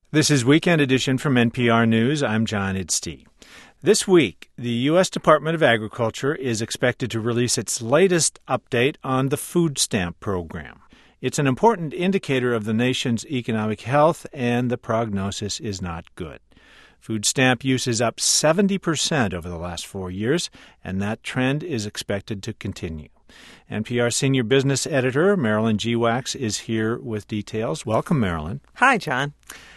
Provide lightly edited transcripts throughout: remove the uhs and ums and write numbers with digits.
This is Weekend Edition from NPR News. I'm John Idstey. This week, the U.S. Department of Agriculture is expected to release its latest update on the food stamp program. It's an important indicator of the nation's economic health, and the prognosis is not good. Food stamp use is up 70% over the last 4 years, and that trend is expected to continue. NPR senior business editor Marilyn Geewax is here with details. Welcome, Marilyn. Hi, John.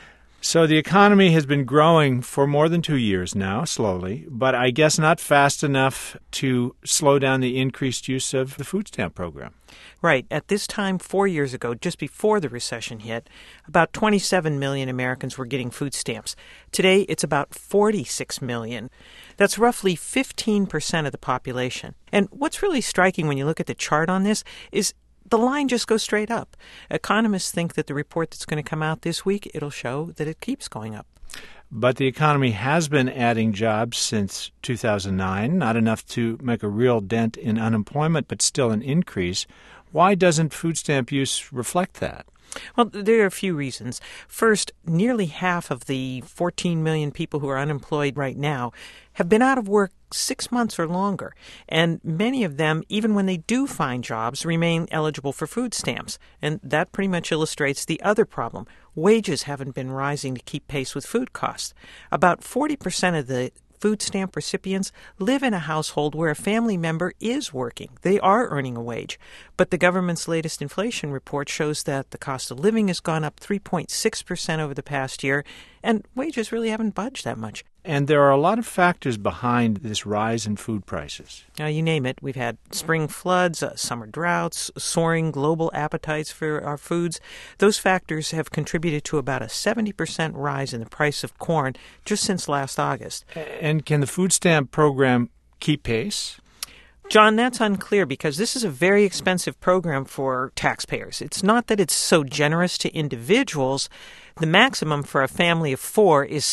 So the economy has been growing for more than 2 years now, slowly, but I guess not fast enough to slow down the increased use of the food stamp program. Right. At this time, 4 years ago, just before the recession hit, about 27 million Americans were getting food stamps. Today, it's about 46 million. That's roughly 15% of the population. And what's really striking when you look at the chart on this is the line just goes straight up. Economists think that the report that's going to come out this week, it'll show that it keeps going up. But the economy has been adding jobs since 2009, not enough to make a real dent in unemployment, but still an increase. Why doesn't food stamp use reflect that? Well, there are a few reasons. First, nearly half of the 14 million people who are unemployed right now have been out of work 6 months or longer. And many of them, even when they do find jobs, remain eligible for food stamps. And that pretty much illustrates the other problem. Wages haven't been rising to keep pace with food costs. About 40% of the food stamp recipients live in a household where a family member is working. They are earning a wage. But the government's latest inflation report shows that the cost of living has gone up 3.6% over the past year, and wages really haven't budged that much. And there are a lot of factors behind this rise in food prices. Now, you name it. We've had spring floods, summer droughts, soaring global appetites for our foods. Those factors have contributed to about a 70% rise in the price of corn just since last August. And can the food stamp program keep pace? John, that's unclear because this is a very expensive program for taxpayers. It's not that it's so generous to individuals. The maximum for a family of four is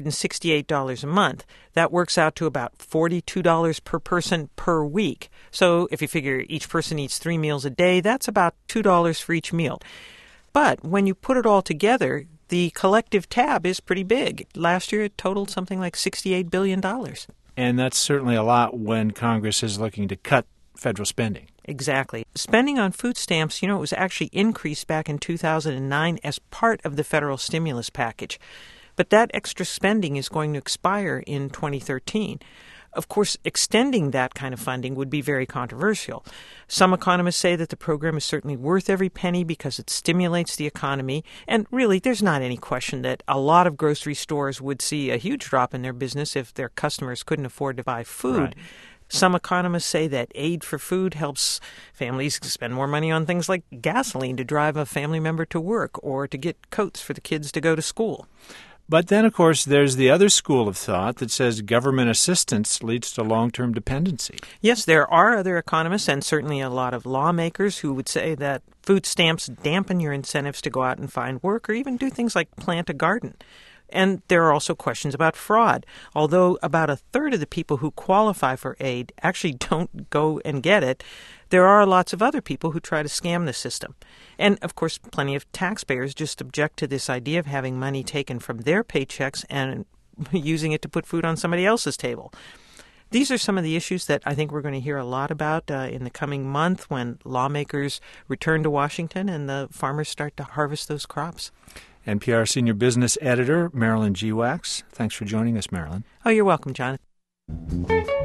$668 a month. That works out to about $42 per person per week. So if you figure each person eats 3 meals a day, that's about $2 for each meal. But when you put it all together, the collective tab is pretty big. Last year it totaled something like $68 billion. And that's certainly a lot when Congress is looking to cut federal spending. Exactly. Spending on food stamps, it was actually increased back in 2009 as part of the federal stimulus package. But that extra spending is going to expire in 2013. Of course, extending that kind of funding would be very controversial. Some economists say that the program is certainly worth every penny because it stimulates the economy. And really, there's not any question that a lot of grocery stores would see a huge drop in their business if their customers couldn't afford to buy food. Right. Some economists say that aid for food helps families spend more money on things like gasoline to drive a family member to work or to get coats for the kids to go to school. But then, of course, there's the other school of thought that says government assistance leads to long-term dependency. Yes, there are other economists and certainly a lot of lawmakers who would say that food stamps dampen your incentives to go out and find work or even do things like plant a garden. And there are also questions about fraud. Although about a third of the people who qualify for aid actually don't go and get it, there are lots of other people who try to scam the system. And, of course, plenty of taxpayers just object to this idea of having money taken from their paychecks and using it to put food on somebody else's table. These are some of the issues that I think we're going to hear a lot about in the coming month when lawmakers return to Washington and the farmers start to harvest those crops. NPR senior business editor Marilyn Geewax. Thanks for joining us, Marilyn. Oh, you're welcome, Jonathan.